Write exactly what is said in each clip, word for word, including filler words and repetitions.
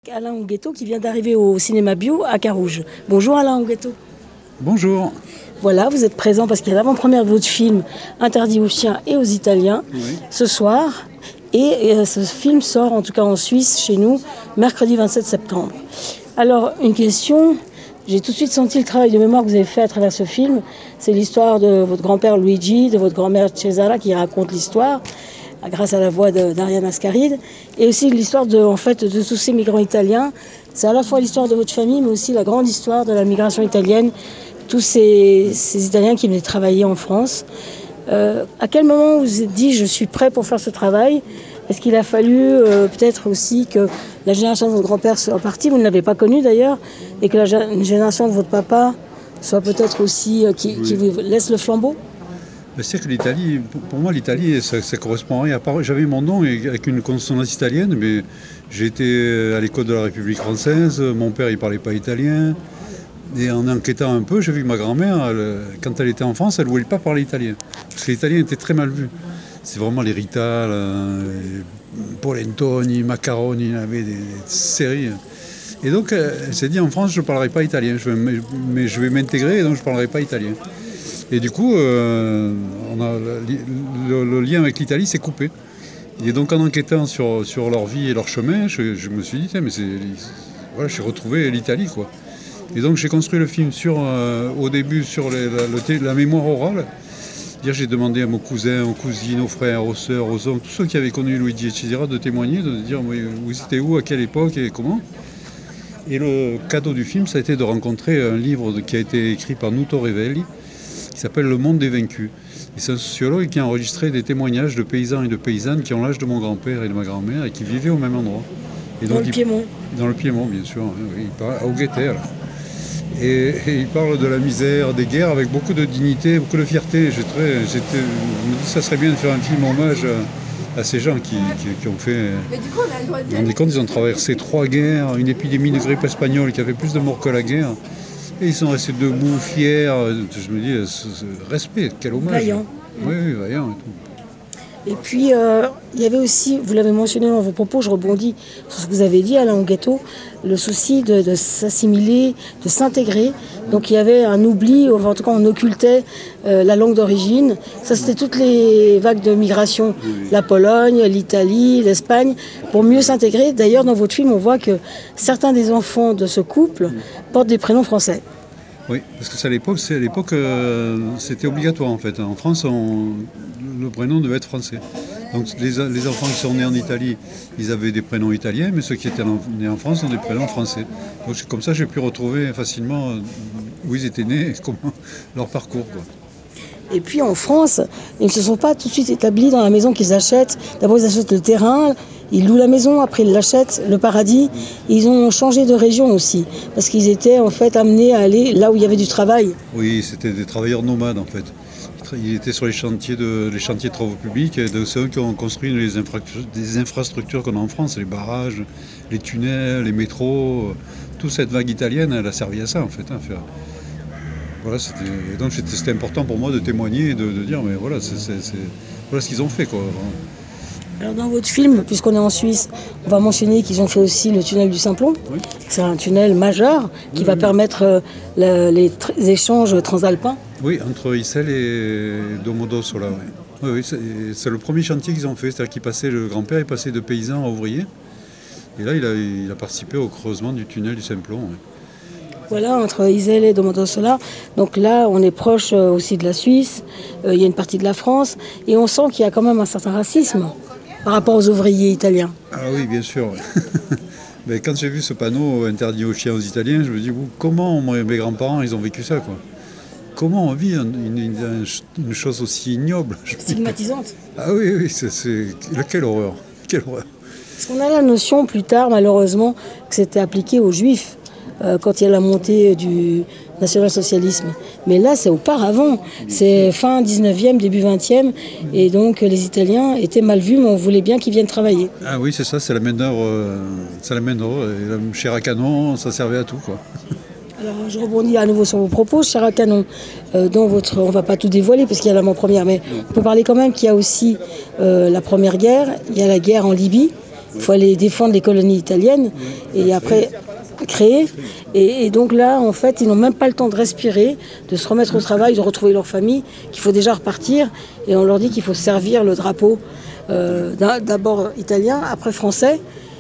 Alain Huguetto qui vient d'arriver au cinéma bio à Carouge. Bonjour Alain Huguetto. Bonjour. Voilà, vous êtes présent parce qu'il y a l'avant-première de votre film Interdit aux chiens et aux Italiens Oui. ce soir. Et, et ce film sort en tout cas en Suisse chez nous mercredi vingt-sept septembre. Alors une question, j'ai tout de suite senti le travail de mémoire que vous avez fait à travers ce film. C'est l'histoire de votre grand-père Luigi, de votre grand-mère Cesara qui raconte l'histoire grâce à la voix de, d'Ariane Ascaride, et aussi l'histoire de, en fait, de tous ces migrants italiens. C'est à la fois l'histoire de votre famille, mais aussi la grande histoire de la migration italienne, tous ces, ces Italiens qui venaient travailler en France. Euh, à quel moment vous vous êtes dit « je suis prêt pour faire ce travail » Est-ce qu'il a fallu euh, peut-être aussi que la génération de votre grand-père soit partie, vous ne l'avez pas connu d'ailleurs, et que la génération de votre papa soit peut-être aussi, euh, qui, oui. qui vous laisse le flambeau? C'est que l'Italie, pour moi, l'Italie, ça, ça correspond à rien. J'avais mon nom avec une consonance italienne, mais j'étais à l'école de la République française, mon père, il parlait pas italien. Et en enquêtant un peu, j'ai vu que ma grand-mère, elle, quand elle était en France, elle ne voulait pas parler italien. Parce que l'italien était très mal vu. C'est vraiment les Rital, les Polentoni, Macaroni, il y avait des, des séries. Et donc, elle s'est dit, en France, je ne parlerai pas italien, je vais, mais je vais m'intégrer, et donc je ne parlerai pas italien. Et du coup, euh, on a, le, le lien avec l'Italie s'est coupé. Et donc, en enquêtant sur, sur leur vie et leur chemin, je, je me suis dit, mais c'est, voilà, j'ai retrouvé l'Italie, quoi. Et donc, j'ai construit le film sur, euh, au début sur les, la, la, la mémoire orale. C'est-à-dire, j'ai demandé à mes cousins, aux cousines, aux frères, aux sœurs, aux oncles, tous ceux qui avaient connu Luigi et Cesara, de témoigner, de dire vous étiez où, à quelle époque et comment. Et le cadeau du film, ça a été de rencontrer un livre de, qui a été écrit par Nuto Revelli, qui s'appelle Le Monde des Vaincus. Et c'est un sociologue qui a enregistré des témoignages de paysans et de paysannes qui ont l'âge de mon grand-père et de ma grand-mère et qui vivaient au même endroit. Et dans donc, le il, Piémont. Dans le Piémont, bien sûr. Il parle, à Augueter, là. Et, et il parle de la misère, des guerres, avec beaucoup de dignité, beaucoup de fierté. J'ai très, j'étais, je me dis que ça serait bien de faire un film hommage à, à ces gens qui, qui, qui ont fait... Mais du coup, on a le droit de... On est compte, ils ont traversé trois guerres, une épidémie de grippe espagnole qui a fait plus de morts que la guerre. Et ils sont restés debout, fiers. Je me dis, ce, ce, respect, quel hommage. Vaillant. Oui, oui, vaillant et tout. Et puis, euh, il y avait aussi, vous l'avez mentionné dans vos propos, je rebondis sur ce que vous avez dit, Alain Huguetto, le souci de, de s'assimiler, de s'intégrer. Donc il y avait un oubli, en tout cas on occultait euh, la langue d'origine. Ça, c'était toutes les vagues de migration, oui. La Pologne, l'Italie, l'Espagne, pour mieux s'intégrer. D'ailleurs, dans votre film, on voit que certains des enfants de ce couple oui. portent des prénoms français. Oui, parce que c'est à l'époque, c'est à l'époque euh, c'était obligatoire en fait. En France, on, le prénom devait être français. Donc les, les enfants qui sont nés en Italie, ils avaient des prénoms italiens, mais ceux qui étaient nés en France ont des prénoms français. Donc comme ça, j'ai pu retrouver facilement où ils étaient nés et comment leur parcours, quoi. Et puis en France, ils ne se sont pas tout de suite établis dans la maison qu'ils achètent. D'abord, ils achètent le terrain, ils louent la maison, après ils l'achètent, le paradis. Ils ont changé de région aussi, parce qu'ils étaient en fait amenés à aller là où il y avait du travail. Oui, c'était des travailleurs nomades en fait. Ils étaient sur les chantiers de, les chantiers de travaux publics, et de ceux qui ont construit les infra, des infrastructures qu'on a en France, les barrages, les tunnels, les métros. Toute cette vague italienne, elle a servi à ça en fait. Hein, faire. Voilà, c'était, donc c'était, c'était important pour moi de témoigner et de, de dire, mais voilà, c'est, c'est, c'est, voilà ce qu'ils ont fait, quoi. Alors dans votre film, puisqu'on est en Suisse, on va mentionner qu'ils ont fait aussi le tunnel du Simplon. Oui. C'est un tunnel majeur qui oui, va oui. permettre euh, la, les, tr- les échanges transalpins. Oui, entre Issel et Domodossola. Oui, oui, oui c'est, c'est le premier chantier qu'ils ont fait, c'est-à-dire qu'il passait, le grand-père est passé de paysan à ouvrier. Et là, il a, il a participé au creusement du tunnel du Simplon. Oui. Voilà, entre Iselle et Domodossola. Donc là, on est proche aussi de la Suisse, euh, il y a une partie de la France, et on sent qu'il y a quand même un certain racisme par rapport aux ouvriers italiens. Ah oui, bien sûr. Mais quand j'ai vu ce panneau interdit aux chiens aux Italiens, je me dis, comment mes grands-parents, ils ont vécu ça, quoi. Comment on vit une, une, une chose aussi ignoble? Stigmatisante. Ah oui, oui, c'est, c'est... Quelle horreur, quelle horreur. Parce qu'on a la notion plus tard, malheureusement, que c'était appliqué aux Juifs. Euh, quand il y a la montée du national-socialisme. Mais là, c'est auparavant. C'est fin dix-neuvième, début vingtième. Et donc, les Italiens étaient mal vus, mais on voulait bien qu'ils viennent travailler. Ah oui, c'est ça, c'est la main-d'œuvre. Euh, c'est la main-d'œuvre. Et la chair à canon, ça servait à tout, quoi. Alors, je rebondis à nouveau sur vos propos. Chair à canon, euh, dans votre... on ne va pas tout dévoiler, parce qu'il y a l'avant-première, mais on peut parler quand même qu'il y a aussi euh, la Première Guerre, il y a la guerre en Libye, Il faut aller défendre les colonies italiennes et après créer. Et, et donc là, en fait, ils n'ont même pas le temps de respirer, de se remettre au travail, de retrouver leur famille, qu'il faut déjà repartir. Et on leur dit qu'il faut servir le drapeau euh, d'abord italien, après français.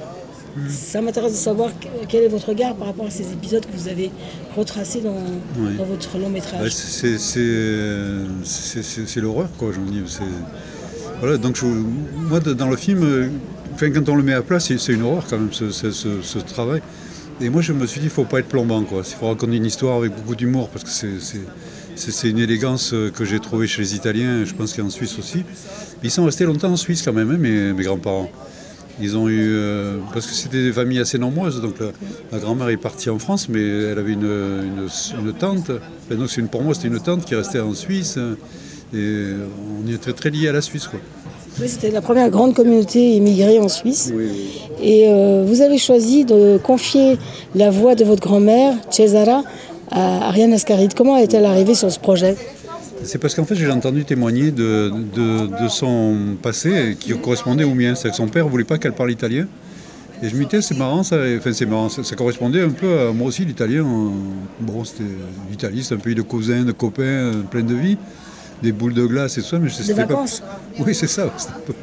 Ça m'intéresse de savoir quel est votre regard par rapport à ces épisodes que vous avez retracés dans, oui. dans votre long métrage. Ouais, c'est, c'est, c'est, c'est l'horreur, quoi, j'en dis. Voilà, donc je, moi, dans le film, enfin, quand on le met à plat, c'est, c'est une horreur quand même, ce, ce, ce, ce travail. Et moi, je me suis dit, il ne faut pas être plombant, quoi. Il faut raconter une histoire avec beaucoup d'humour, parce que c'est, c'est, c'est, c'est une élégance que j'ai trouvée chez les Italiens, je pense qu'il y a en Suisse aussi. Ils sont restés longtemps en Suisse quand même, hein, mes, mes grands-parents. Ils ont eu, euh, parce que c'était des familles assez nombreuses, donc la, la grand-mère est partie en France, mais elle avait une, une, une tante, enfin, donc c'est une, pour moi c'était une tante qui restait en Suisse, et on était très liés à la Suisse, quoi. Oui, c'était la première grande communauté immigrée en Suisse. Oui, oui. Et euh, vous avez choisi de confier la voix de votre grand-mère, Cesara, à Ariane Ascaride. Comment est-elle arrivée sur ce projet ? C'est parce qu'en fait, j'ai entendu témoigner de, de, de son passé qui correspondait au mien. C'est que son père ne voulait pas qu'elle parle italien. Et je me disais, c'est marrant, ça, enfin, c'est marrant, ça, ça correspondait un peu à moi aussi, l'italien. Bon, c'était l'Italie, c'est un pays de cousins, de copains, plein de vie, des boules de glace et tout ça. Mais des vacances pas... Oui, c'est ça. C'est un peu...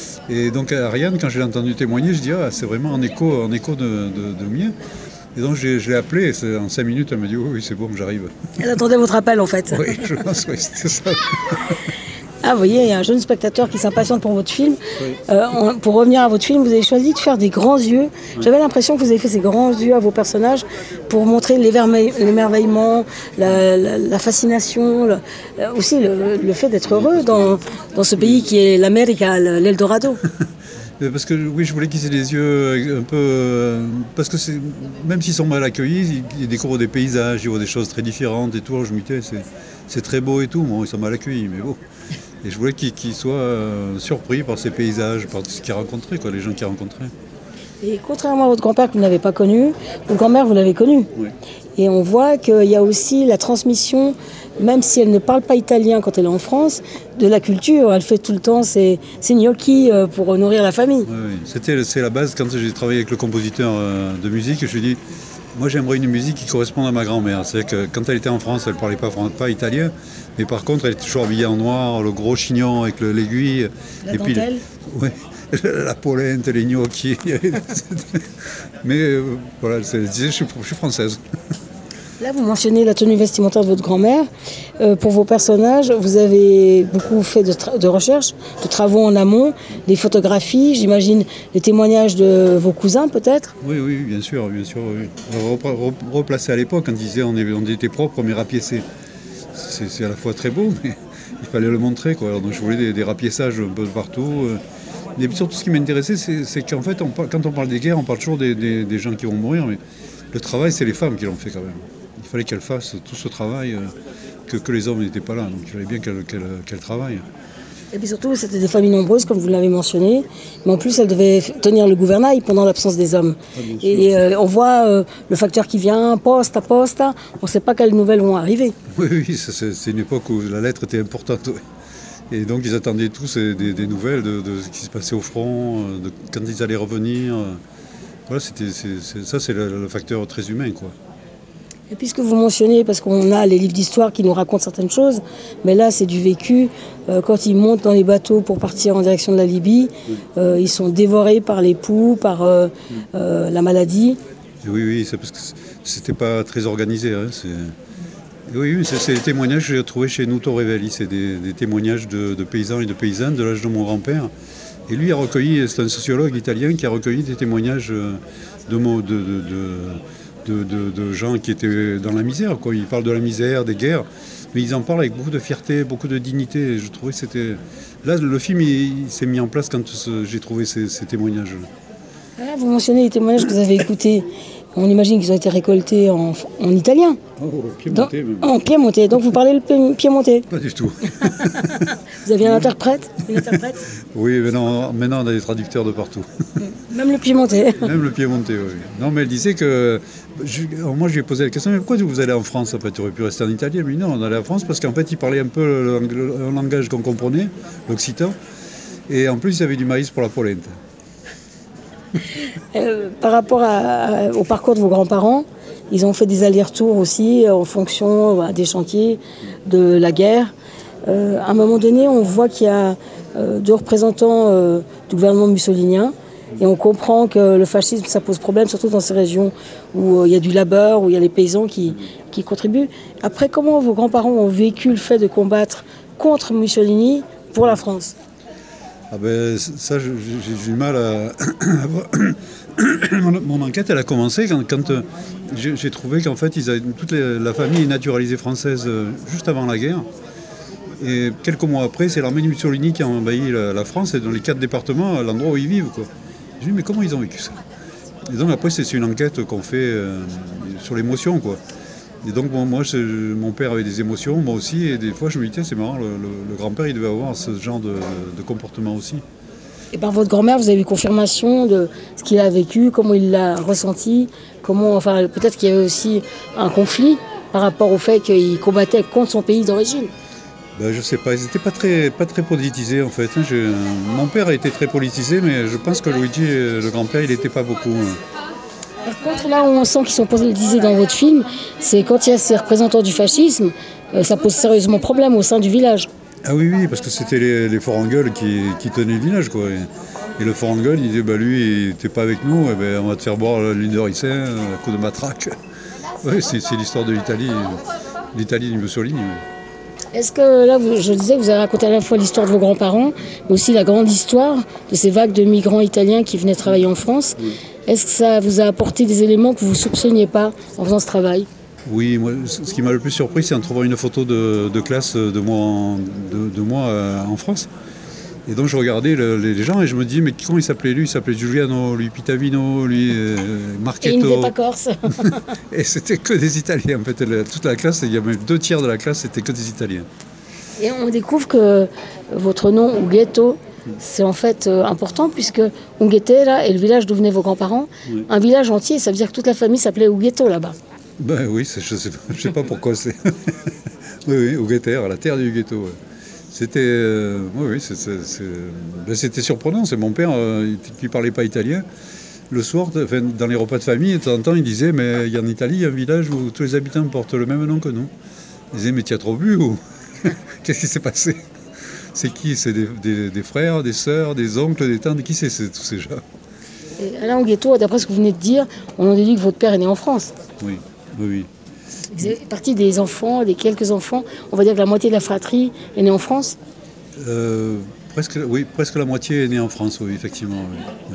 Et donc, Ariane, quand je l'ai entendu témoigner, je dis, ah, c'est vraiment en écho, en écho de, de, de mien. Et donc je, je l'ai appelée, et en cinq minutes, elle m'a dit oh, oui, c'est bon, j'arrive. Elle attendait votre appel en fait. Oui, je pense, oui, c'était ça. Ah, vous voyez, il y a un jeune spectateur qui s'impatiente pour votre film. Oui. Euh, on, pour revenir à votre film, vous avez choisi de faire des grands yeux. Oui. J'avais l'impression que vous avez fait ces grands yeux à vos personnages pour montrer l'émerveillement, la, la, la fascination, le, aussi le, le fait d'être heureux dans, dans ce pays qui est l'Amérique, l'Eldorado. Parce que oui, je voulais qu'ils aient les yeux un peu... Euh, parce que c'est, même s'ils sont mal accueillis, ils, ils découvrent des paysages, ils voient des choses très différentes et tout. Alors je me disais, c'est, c'est très beau et tout. Bon, ils sont mal accueillis, mais bon. Et je voulais qu'ils, qu'ils soient euh, surpris par ces paysages, par ce qu'ils rencontraient, quoi, les gens qu'ils rencontraient. Et contrairement à votre grand-père que vous n'avez pas connu, votre grand-mère, vous l'avez connu. Oui. Et on voit qu'il y a aussi la transmission, même si elle ne parle pas italien quand elle est en France, de la culture. Elle fait tout le temps ses, ses gnocchis pour nourrir la famille. Oui, oui. C'était, c'est la base. Quand j'ai travaillé avec le compositeur de musique, je lui ai dit, moi j'aimerais une musique qui corresponde à ma grand-mère. C'est-à-dire que quand elle était en France, elle ne parlait pas, pas italien, mais par contre, elle était toujours habillée en noir, le gros chignon avec le, l'aiguille. La et dentelle. Puis, ouais. La polente, les gnocchis. Mais euh, voilà, c'est, je, suis, je suis française. Là, vous mentionnez la tenue vestimentaire de votre grand-mère. Euh, pour vos personnages, vous avez beaucoup fait de, tra- de recherches, de travaux en amont, des photographies, j'imagine les témoignages de vos cousins peut-être. Oui, oui, bien sûr, bien sûr. Oui. Repla- replacer à l'époque, quand ils disaient on, est, on était propre, mais rapiécé. C'est, c'est à la fois très beau, mais il fallait le montrer, quoi. Alors, donc je voulais des, des rapiessages un peu partout. Et surtout, ce qui m'intéressait, c'est, c'est qu'en fait, on, quand on parle des guerres, on parle toujours des, des, des gens qui vont mourir, mais le travail, c'est les femmes qui l'ont fait quand même. Il fallait qu'elles fassent tout ce travail, euh, que, que les hommes n'étaient pas là, donc il fallait bien qu'elles, qu'elles, qu'elles travaillent. Et puis surtout, c'était des familles nombreuses, comme vous l'avez mentionné, mais en plus, elles devaient tenir le gouvernail pendant l'absence des hommes. Ah, et euh, on voit euh, le facteur qui vient, poste à poste, on ne sait pas quelles nouvelles vont arriver. Oui, oui, c'est, c'est une époque où la lettre était importante. Oui. Et donc ils attendaient tous des, des nouvelles de, de ce qui se passait au front, de quand ils allaient revenir. Voilà, c'était, c'est, c'est, ça c'est le, le facteur très humain, quoi. Et puisque vous mentionnez, parce qu'on a les livres d'histoire qui nous racontent certaines choses, mais là c'est du vécu, euh, quand ils montent dans les bateaux pour partir en direction de la Libye, oui. euh, ils sont dévorés par les poux, par euh, euh, la maladie. Oui, oui, c'est parce que c'était pas très organisé. Hein, c'est... Oui, oui, c'est, c'est des témoignages que j'ai trouvés chez Nuto Revelli, c'est des, des témoignages de, de paysans et de paysannes de l'âge de mon grand-père. Et lui a recueilli, c'est un sociologue italien qui a recueilli des témoignages de, de, de, de, de, de gens qui étaient dans la misère, quoi. Ils parlent de la misère, des guerres, mais ils en parlent avec beaucoup de fierté, beaucoup de dignité. Et je trouvais que c'était... Là, le film, il, il s'est mis en place quand j'ai trouvé ces, ces témoignages. Ah, vous mentionnez les témoignages que vous avez écoutés. On imagine qu'ils ont été récoltés en, en italien. Oh, piémontais même. En piémontais. Donc vous parlez le piémontais? Pas du tout. Vous aviez un interprète, une interprète? Oui, mais non, maintenant on a des traducteurs de partout. Même le piémontais. Même le piémontais, oui. Non, mais elle disait que... Je, moi, je lui ai posé la question, mais pourquoi vous allez en France? Après, tu aurais pu rester en Italie. Mais non, on allait en France parce qu'en fait, ils parlaient un peu le, le, un langage qu'on comprenait, l'occitan. Et en plus, ils avaient du maïs pour la polenta. Euh, par rapport à, à, au parcours de vos grands-parents, ils ont fait des allers-retours aussi en fonction bah, des chantiers, de la guerre. Euh, à un moment donné, on voit qu'il y a euh, deux représentants euh, du gouvernement mussolinien et on comprend que le fascisme, ça pose problème, surtout dans ces régions où euh, il y a du labeur, où il y a les paysans qui, qui contribuent. Après, comment vos grands-parents ont vécu le fait de combattre contre Mussolini pour la France? Ah ben, ça, j'ai du mal à... mon, mon enquête, elle a commencé quand, quand euh, j'ai, j'ai trouvé qu'en fait, ils avaient, toute les, la famille est naturalisée française euh, juste avant la guerre. Et quelques mois après, c'est l'armée de Mussolini qui a envahi la, la France et dans les quatre départements, l'endroit où ils vivent, quoi. J'ai dit, mais comment ils ont vécu ça? Et donc après, c'est une enquête qu'on fait euh, sur l'émotion, quoi. Et donc bon, moi, je, mon père avait des émotions, moi aussi, et des fois je me disais, c'est marrant, le, le, le grand-père, il devait avoir ce genre de, de comportement aussi. Et par votre grand-mère, vous avez eu confirmation de ce qu'il a vécu, comment il l'a ressenti, comment, enfin, peut-être qu'il y avait aussi un conflit par rapport au fait qu'il combattait contre son pays d'origine. Ben, je sais pas, ils n'étaient pas très, pas très politisés en fait. Je, mon père a été très politisé, mais je pense que Luigi, le grand-père, il n'était pas beaucoup. Par contre, là où on sent qu'ils sont politisés dans votre film, c'est quand il y a ces représentants du fascisme, ça pose sérieusement problème au sein du village. Ah oui, oui, parce que c'était les, les forts en gueule qui, qui tenaient le village, quoi. Et, et le fort en gueule, il disait, bah lui, il n'était pas avec nous, et ben, on va te faire boire l'huile de ricin, un coup de matraque. Oui, c'est, c'est l'histoire de l'Italie, l'Italie du Mussolini. Est-ce que là, vous, je disais que vous avez raconté à la fois l'histoire de vos grands-parents, mais aussi la grande histoire de ces vagues de migrants italiens qui venaient travailler en France. Oui. Est-ce que ça vous a apporté des éléments que vous ne soupçonniez pas en faisant ce travail? Oui, moi, ce qui m'a le plus surpris, c'est en trouvant une photo de, de classe de moi, en, de, de moi euh, en France. Et donc je regardais le, les gens et je me dis, mais comment il s'appelait lui? Il s'appelait Giuliano, lui Pitavino, lui euh, Marchetto. Et il n'était pas corse. Et c'était que des Italiens en fait. Toute la classe, il y avait deux tiers de la classe, c'était que des Italiens. Et on découvre que votre nom, Ughetto, c'est en fait euh, important puisque Unghetera est le village d'où venaient vos grands-parents. Oui. Un village entier, ça veut dire que toute la famille s'appelait Ughetto là-bas. Ben oui, c'est, je ne sais, sais pas pourquoi c'est. oui, oui, Ughetera, la terre du Ughetto. Ouais. C'était, euh, oui, oui, c'est, c'est, c'est, ben c'était surprenant. C'est mon père euh, qui ne parlait pas italien. Le soir, enfin, dans les repas de famille, de temps en temps, il disait, mais il y a en Italie, il y a un village où tous les habitants portent le même nom que nous. Il disait, mais tu as trop bu ou qu'est-ce qui s'est passé? C'est qui? C'est des, des, des frères, des sœurs, des oncles, des tantes? Qui c'est, c'est tous ces gens? Et Alain Unghetto, d'après ce que vous venez de dire, on en déduit que votre père est né en France. Oui, oui, oui. Vous êtes partie des enfants, des quelques enfants. On va dire que la moitié de la fratrie est née en France. euh, presque, Oui, presque la moitié est née en France, oui, effectivement. Oui, oui.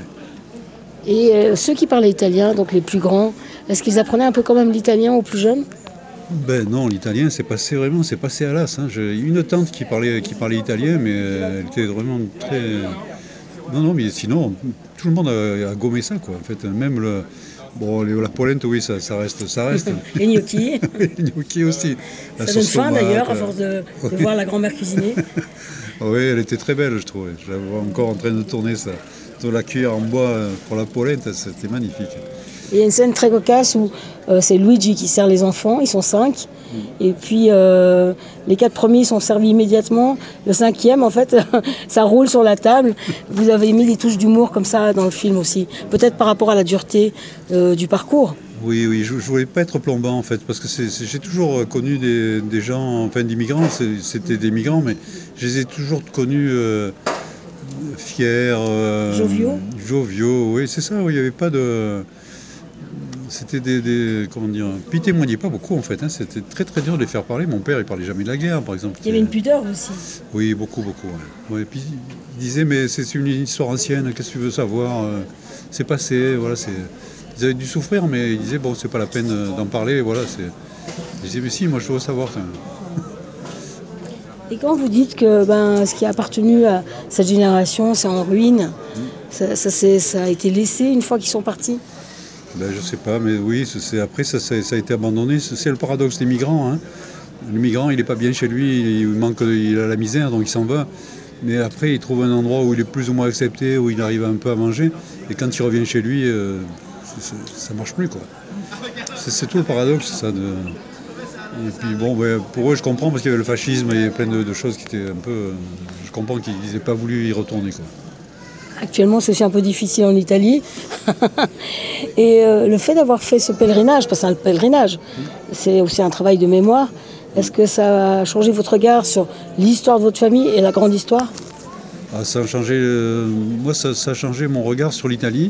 Et euh, ceux qui parlaient italien, donc les plus grands, est-ce qu'ils apprenaient un peu quand même l'italien aux plus jeunes? Ben non, l'italien, c'est passé vraiment, c'est passé à l'as. Hein. J'ai une tante qui parlait, qui parlait italien, mais elle était vraiment très... Non, non, mais sinon, tout le monde a, a gommé ça, quoi. En fait, même le... Bon, la polenta, oui, ça, ça reste, ça reste. Les gnocchis. Les gnocchis aussi. La ça donne faim d'ailleurs, à force de, oui. de voir la grand-mère cuisiner. Oui, elle était très belle, je trouvais. Je la vois encore en train de tourner ça. De la cuillère en bois pour la polenta, c'était magnifique. Il y a une scène très cocasse où euh, c'est Luigi qui sert les enfants, ils sont cinq, mmh. et puis euh, les quatre premiers sont servis immédiatement, le cinquième en fait, ça roule sur la table. Vous avez mis des touches d'humour comme ça dans le film aussi, peut-être par rapport à la dureté euh, du parcours. Oui, oui, je ne voulais pas être plombant en fait, parce que c'est, c'est, j'ai toujours connu des, des gens, enfin des migrants, c'est, c'était des migrants, mais je les ai toujours connus euh, fiers, euh, joviaux. Joviaux, oui, c'est ça, oui, il n'y avait pas de... C'était des, des... Comment dire... Puis ils témoignaient pas beaucoup en fait, hein. C'était très très dur de les faire parler. Mon père, il parlait jamais de la guerre, par exemple. Il y avait une pudeur aussi. Oui, beaucoup, beaucoup. Ouais. Ouais, et puis il disait, mais c'est une histoire ancienne, qu'est-ce que tu veux savoir? C'est passé, voilà, c'est... Ils avaient dû souffrir, mais ils disaient, bon, c'est pas la peine d'en parler, voilà, c'est... Je disais, mais si, moi je veux savoir. Et quand vous dites que ben, ce qui a appartenu à cette génération, c'est en ruine, mmh. ça, ça, c'est, ça a été laissé une fois qu'ils sont partis? Ben, je sais pas, mais oui, c'est, après ça, ça, ça a été abandonné. C'est, c'est le paradoxe des migrants. Hein. Le migrant, il n'est pas bien chez lui, il manque, il a la misère, donc il s'en va. Mais après, il trouve un endroit où il est plus ou moins accepté, où il arrive un peu à manger. Et quand il revient chez lui, euh, c'est, c'est, ça marche plus, quoi. C'est, c'est tout le paradoxe, ça. De... Et puis bon, ben, pour eux, je comprends parce qu'il y avait le fascisme, il y avait plein de, de choses qui étaient un peu. Je comprends qu'ils n'aient pas voulu y retourner, quoi. actuellement, c'est aussi un peu difficile en Italie. Et euh, le fait d'avoir fait ce pèlerinage, parce que c'est un pèlerinage, c'est aussi un travail de mémoire, est-ce que ça a changé votre regard sur l'histoire de votre famille et la grande histoire? Ah, ça a changé, euh, moi, ça, ça a changé mon regard sur l'Italie.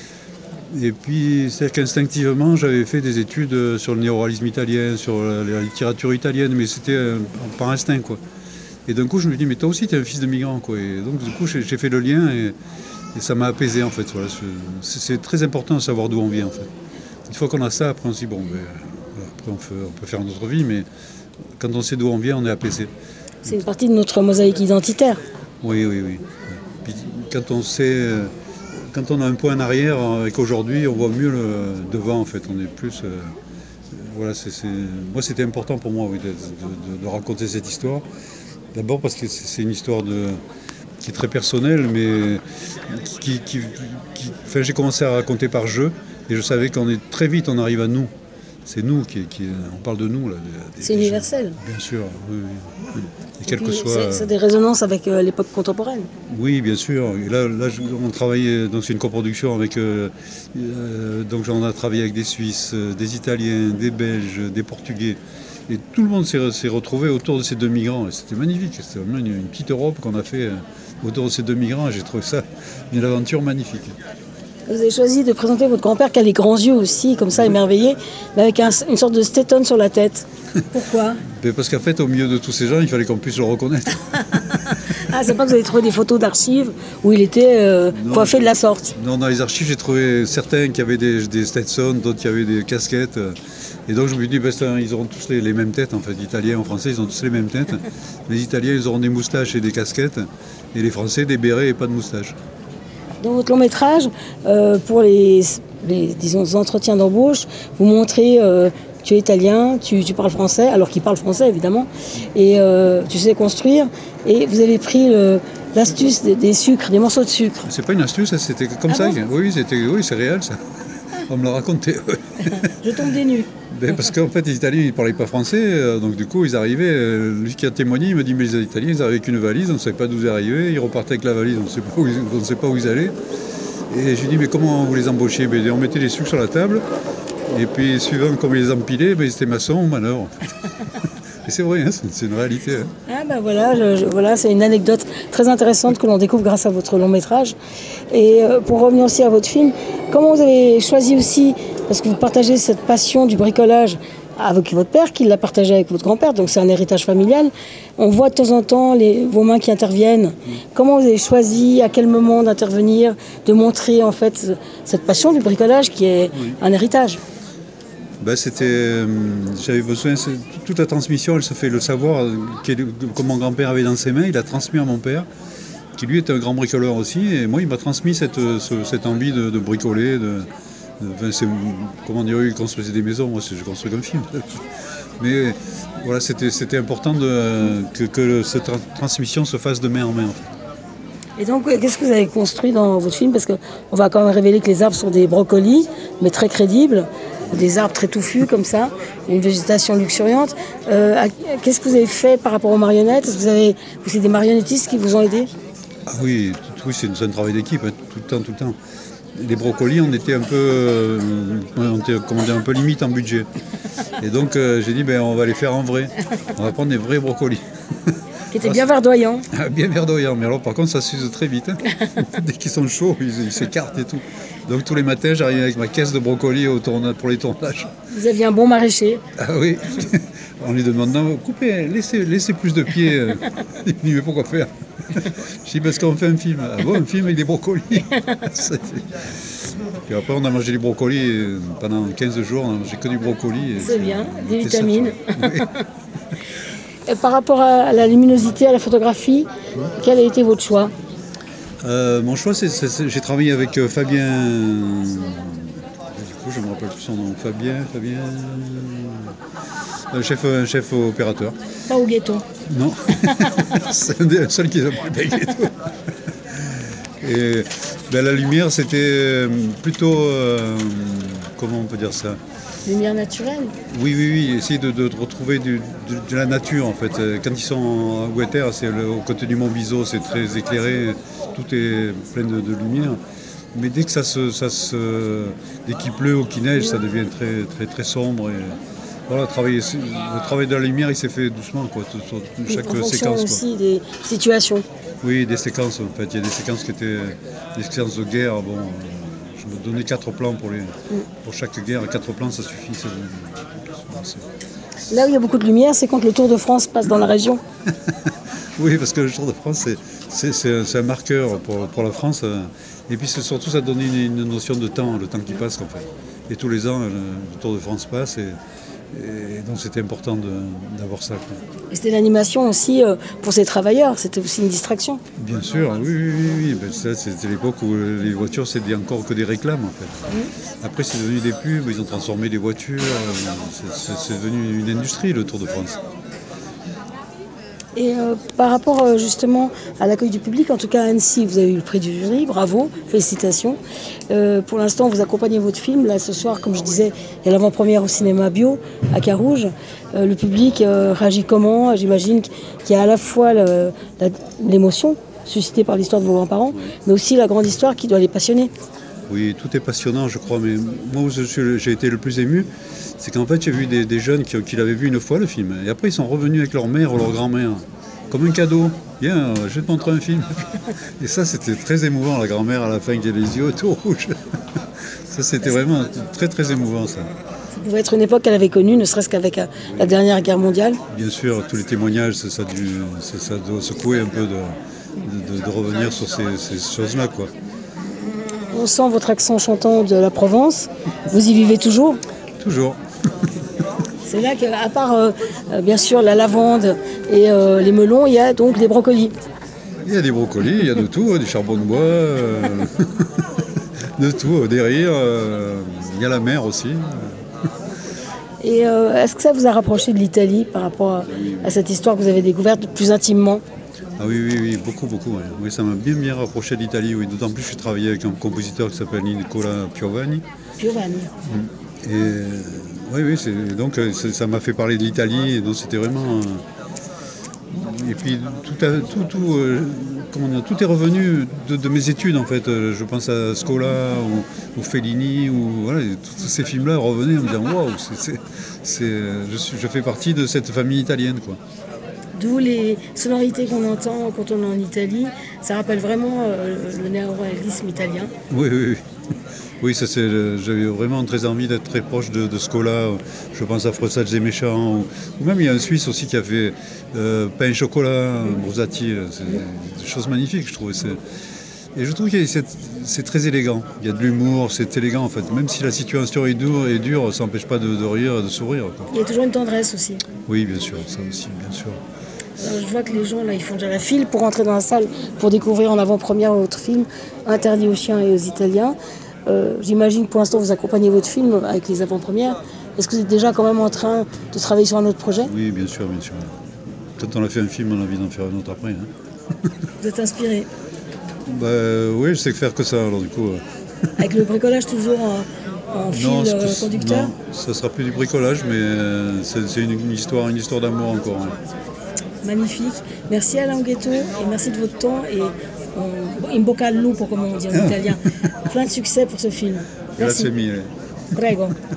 Et puis, c'est-à-dire qu'instinctivement, j'avais fait des études sur le néoréalisme italien, sur la, la littérature italienne, mais c'était euh, par instinct, quoi. Et d'un coup, je me dis, mais toi aussi, tu es un fils de migrant, quoi. Et donc, du coup, j'ai, j'ai fait le lien et, et ça m'a apaisé, en fait. Voilà. C'est, c'est très important de savoir d'où on vient, en fait. Une fois qu'on a ça, après, on se dit, bon, ben, voilà, après, on peut, on peut faire notre vie, mais quand on sait d'où on vient, on est apaisé. C'est une partie de notre mosaïque identitaire. Oui, oui, oui. Puis, quand on sait, quand on a un point en arrière et qu'aujourd'hui on voit mieux le devant, en fait, on est plus. Euh, voilà, c'est, c'est, moi c'était important pour moi, oui, de, de, de raconter cette histoire. D'abord parce que c'est, c'est une histoire de, qui est très personnelle, mais qui, qui, qui, enfin, j'ai commencé à raconter par jeu et je savais qu'on est très vite, on arrive à nous. C'est nous qui, qui on parle de nous là. Des, c'est des universel. Gens. Bien sûr, oui, oui, oui. Et et quel que soit. C'est, c'est des résonances avec euh, l'époque contemporaine. Oui, bien sûr. Et là, là, on travaillait, donc c'est une coproduction avec, euh, euh, donc on a travaillé avec des Suisses, des Italiens, des Belges, des Portugais. Et tout le monde s'est, s'est retrouvé autour de ces deux migrants. Et c'était magnifique. C'était vraiment une, une petite Europe qu'on a fait euh, autour de ces deux migrants. Et j'ai trouvé ça une aventure magnifique. Vous avez choisi de présenter votre grand-père qui a les grands yeux aussi, comme ça, émerveillés, mais avec un, une sorte de stéton sur la tête. Pourquoi? Mais parce qu'en fait, au milieu de tous ces gens, il fallait qu'on puisse le reconnaître. Ah, c'est pas que vous avez trouvé des photos d'archives où il était euh, non, coiffé de la sorte? Non, dans les archives, j'ai trouvé certains qui avaient des, des Stetson, d'autres qui avaient des casquettes. Et donc, je me suis dit, ben, ils auront tous les, les mêmes têtes, en fait. Les Italiens ou Français, ils ont tous les mêmes têtes. Les Italiens, ils auront des moustaches et des casquettes. Et les Français, des bérets et pas de moustaches. Dans votre long métrage, euh, pour les, les disons, entretiens d'embauche, vous montrez, euh, tu es italien, tu, tu parles français, alors qu'il parle français évidemment, et euh, tu sais construire, et vous avez pris le, l'astuce des, des sucres, des morceaux de sucre. C'est pas une astuce, c'était comme ah ça. Bon oui, c'était, oui, c'est réel ça. On me l'a raconté. Je tombe des nues. Ben parce qu'en fait, les Italiens, ils ne parlaient pas français, donc du coup, ils arrivaient. Lui qui a témoigné, il me dit, mais les Italiens, ils arrivaient avec une valise, on ne savait pas d'où ils arrivaient, ils repartaient avec la valise, on ne sait pas où ils, on ne sait pas où ils allaient. Et je lui dis, mais comment vous les embauchiez? Ben, on mettait les sucres sur la table, et puis suivant comment ils les empilaient, ben, ils étaient maçons ou manœuvres. Et c'est vrai, hein, c'est, c'est une réalité. Hein. Ah ben voilà, je, je, voilà, c'est une anecdote très intéressante que l'on découvre grâce à votre long métrage. Et euh, pour revenir aussi à votre film, comment vous avez choisi aussi, parce que vous partagez cette passion du bricolage avec votre père, qui l'a partagé avec votre grand-père, donc c'est un héritage familial. On voit de temps en temps les, vos mains qui interviennent. Mmh. Comment vous avez choisi, à quel moment d'intervenir, de montrer en fait cette passion du bricolage qui est oui. un héritage? Ben, c'était, euh, j'avais besoin, toute la transmission, elle se fait, le savoir que mon grand-père avait dans ses mains, il a transmis à mon père, qui lui était un grand bricoleur aussi, et moi il m'a transmis cette, ce, cette envie de, de bricoler, de, de, enfin, c'est, comment dire, il construisait des maisons, moi je construis un film. Mais voilà, c'était, c'était important de, que, que cette tra- transmission se fasse de main en main. En fait. Et donc, qu'est-ce que vous avez construit dans votre film? Parce qu'on va quand même révéler que les arbres sont des brocolis, mais très crédibles. Des arbres très touffus comme ça, une végétation luxuriante. Euh, qu'est-ce que vous avez fait par rapport aux marionnettes? Est-ce que vous avez, vous c'est des marionnettistes qui vous ont aidé? Ah oui, tout, oui, c'est, c'est un travail d'équipe, hein, tout le temps, tout le temps. Les brocolis, on était un peu, euh, on était, comment dire, un peu limite en budget. Et donc euh, j'ai dit, ben on va les faire en vrai. On va prendre des vrais brocolis. Qui étaient bien verdoyants. Bien verdoyants, mais alors par contre ça s'use très vite. Hein. Dès qu'ils sont chauds, ils, ils s'écartent et tout. Donc tous les matins, j'arrivais avec ma caisse de brocolis au tourna- pour les tournages. Vous aviez un bon maraîcher. Ah oui. En lui demandant, coupez, laissez, laissez plus de pieds. Il me dit, mais pourquoi faire? Je dis, parce qu'on fait un film. Ah bon, un film avec des brocolis. Puis après, on a mangé du brocoli pendant quinze jours, on a mangé que du brocoli. C'est bien, des vitamines. Oui. Et par rapport à la luminosité, à la photographie, oui. Quel a été votre choix? euh, Mon choix, c'est, c'est, c'est j'ai travaillé avec euh, Fabien. Du coup, je ne me rappelle plus son nom. Fabien, Fabien. Un chef, un chef opérateur. Pas au ghetto. Non. C'est un des seuls qui s'appelle ghetto. Et ben, la lumière, c'était plutôt. Euh, comment on peut dire ça? Lumière naturelle. Oui, oui, oui, essayer de, de retrouver du- de, de la nature en fait. Euh, Quand ils sont à Ouéter, c'est le- au côté du Mont Biseau, c'est très éclairé, tout est plein de, de lumière. Mais dès que ça se, ça se, dès qu'il pleut ou qu'il neige, ça devient très, très, très sombre. Et, voilà, travailler, le travail de la lumière, il s'est fait doucement, quoi, tout- sur chaque En fonction séquence, quoi. aussi des situations. Oui, des séquences en fait. Il y a des séquences qui étaient des séquences de guerre. Bon, euh, je me donnais quatre plans pour les, pour chaque guerre. Quatre plans, ça suffit. c'est- c'est- Là où il y a beaucoup de lumière, c'est quand le Tour de France passe dans la région. Oui, parce que le Tour de France, c'est, c'est, c'est un, c'est un marqueur pour, pour la France. euh, Et puis c'est surtout, ça donne une, une notion de temps, le temps qui passe en fait. Et tous les ans, le, le Tour de France passe. Et, et donc c'était important de- d'avoir ça, quoi. Et c'était l'animation aussi euh, pour ces travailleurs, c'était aussi une distraction. Bien sûr, oui, oui, oui. oui. Ben, ça, c'était l'époque où les voitures, c'était encore que des réclames en fait. Après, c'est devenu des pubs, ils ont transformé les voitures. euh, C'est, c'est- c'est devenu une industrie, le Tour de France. Et euh, par rapport euh, justement à l'accueil du public, en tout cas à Annecy, vous avez eu le prix du jury, bravo, félicitations. Euh, pour l'instant, vous accompagnez votre film. Là, ce soir, comme je disais, il y a l'avant-première au cinéma bio à Carouge. Euh, le public euh, réagit comment? J'imagine qu'il y a à la fois le- la- l'émotion suscitée par l'histoire de vos grands-parents, mais aussi la grande histoire qui doit les passionner. Oui, tout est passionnant, je crois, mais moi où je suis- j'ai été le plus ému, c'est qu'en fait, j'ai vu des, des jeunes qui, qui l'avaient vu une fois, le film, et après, ils sont revenus avec leur mère ou leur grand-mère, comme un cadeau. Viens, euh, je vais te montrer un film. Et ça, c'était très émouvant, la grand-mère à la fin qui a les yeux tout rouges. Ça, c'était vraiment très, très émouvant, ça. Ça pouvait être une époque qu'elle avait connue, ne serait-ce qu'avec euh, la dernière guerre mondiale. Bien sûr, tous les témoignages, ça, ça, a dû, ça, ça doit secouer un peu de, de- de- de revenir sur ces, ces choses-là, quoi. On sent votre accent chantant de la Provence. Vous y vivez toujours? Toujours. C'est là qu'à part euh, euh, bien sûr la lavande et euh, les melons, il y a donc les brocolis. Il y a des brocolis, il y a de tout, du charbon de bois, euh, de tout, des rires, euh, il y a la mer aussi. Et euh, est-ce que ça vous a rapproché de l'Italie par rapport à, à cette histoire que vous avez découverte plus intimement? Ah oui, oui, oui, beaucoup, beaucoup. Ouais. Oui, ça m'a bien, bien rapproché de l'Italie. Oui. D'autant plus que j'ai travaillé avec un compositeur qui s'appelle Nicola Piovani. Piovani. Et euh, oui, oui, c'est, donc euh, c'est- ça m'a fait parler de l'Italie. Et donc c'était vraiment. euh, et puis tout, a- tout, tout, euh, comment dire, tout est revenu de, de mes études en fait. Euh, Je pense à Scola ou, ou Fellini ou voilà, et tous ces films-là revenaient en me disant waouh, c'est, c'est, c'est, je, suis- je fais partie de cette famille italienne, quoi. D'où les sonorités qu'on entend quand on est en Italie. Ça rappelle vraiment euh, le néo-réalisme italien. Oui, oui, oui. Oui, ça c'est. le- J'avais vraiment très envie d'être très proche de, de Scola. Je pense à Frossage des méchants. Ou, ou même il y a un Suisse aussi qui a fait euh, pain et chocolat, Brosati. C'est des choses magnifiques, je trouve. C'est- Et je trouve que c'est c'est très élégant. Il y a de l'humour, c'est élégant en fait. Même si la situation est dure, est dure ça n'empêche pas de, de rire, de sourire, quoi. Il y a toujours une tendresse aussi. Oui, bien sûr, ça aussi, bien sûr. Alors, je vois que les gens là, ils font déjà la file pour entrer dans la salle pour découvrir en avant-première votre film Interdit aux chiens et aux Italiens. Euh, J'imagine que pour l'instant vous accompagnez votre film avec les avant-premières. Est-ce que vous êtes déjà quand même en train de travailler sur un autre projet? Oui, bien sûr, bien sûr. Quand on a fait un film, on a envie d'en faire un autre après, hein. Vous êtes inspiré? Bah oui, je sais faire que ça, alors du coup. euh, Avec le bricolage toujours en, en fil Non, c'est euh, plus- conducteur? non, ça sera plus du bricolage, mais euh, c'est c'est une, une histoire, une histoire d'amour encore. Ouais. Magnifique. Merci Alain Ghetto et merci de votre temps et euh, in bocca al lupo, comme on dit en italien. Plein de succès pour ce film. Merci. Grazie mille. Prego.